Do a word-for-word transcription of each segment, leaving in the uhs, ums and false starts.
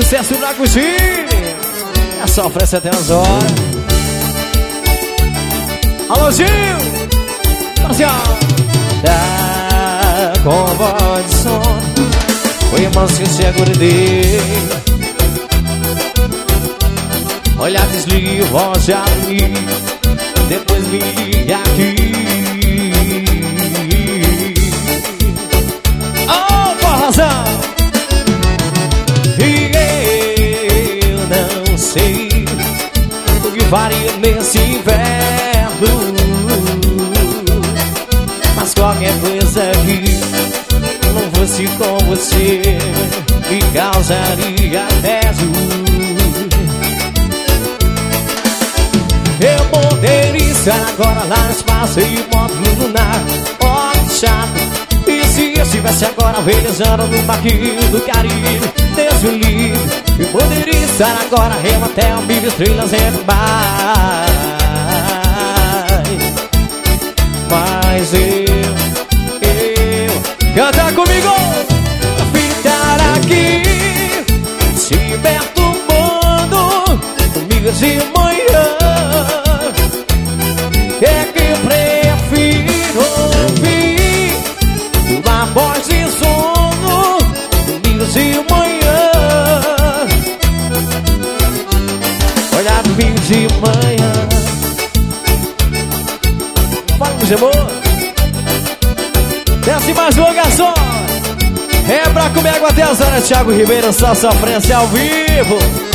sucesso na cozinha. É só oferece até as horas. Alô, Gil! Brasil! Tá com voz de sono, foi irmãos que se acordei. Olha, desligue, voz já dormi, depois me liga aqui. Oh, por razão. E eu não sei o que faria nesse inverno, mas qualquer coisa que não fosse com você me causaria tédio. Eu poderia estar agora lá no espaço e modo lunar, ó, chato. E se eu estivesse agora velejando no barquinho do Caribe, Deus me livre. Eu poderia estar agora remo até um mil estrelas em Dubai. Mas eu, eu canta comigo. Ficar aqui se perturbando comigo de manhã. É que eu prefiro ouvir uma voz de sono domingo de manhã. Olhar domingo de manhã. Fala, meu amor. Desce mais uma, garçom. É pra comer água até as horas. Thiago Ribeiro, só sofrência ao vivo.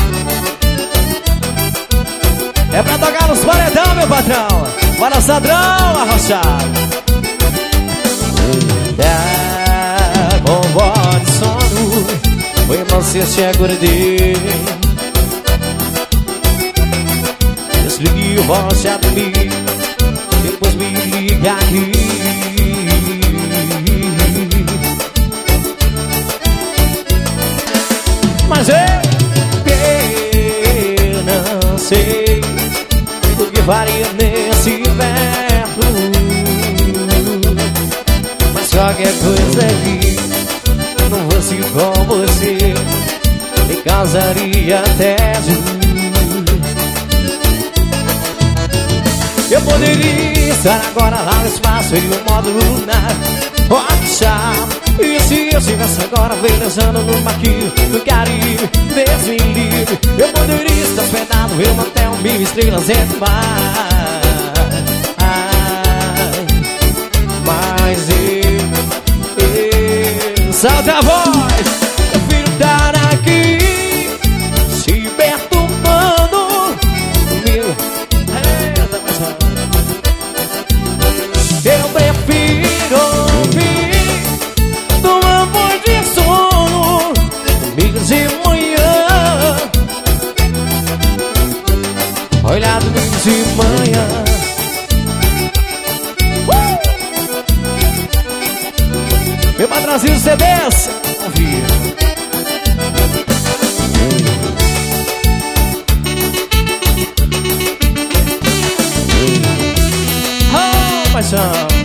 É pra tocar nos paredão, meu patrão. Bora, Sadrão, arrochado. Tá com voz de sono, foi você se acordei. Desligue o voz já dormi, depois me liga aqui. Mas eu, eu não sei o que faria nesse inverno, mas qualquer coisa que não fosse com você me causaria tédio. Eu poderia estar agora lá no espaço em um modo lunar, ó, chato. E se eu estivesse agora velejando no barquinho do Caribe, Deus me livre. Eu poderia estar hospedado em um hotel mil estrelas em Dubai. Mas eu, eu solta a voz. Eu prefiro estar aqui se perturbando comigo. Eu prefiro ouvir uma voz de sono comigo de manhã. Olhar domingo de manhã. uh! Meu patrãozinho C Ds, ouvir. Oh, paixão.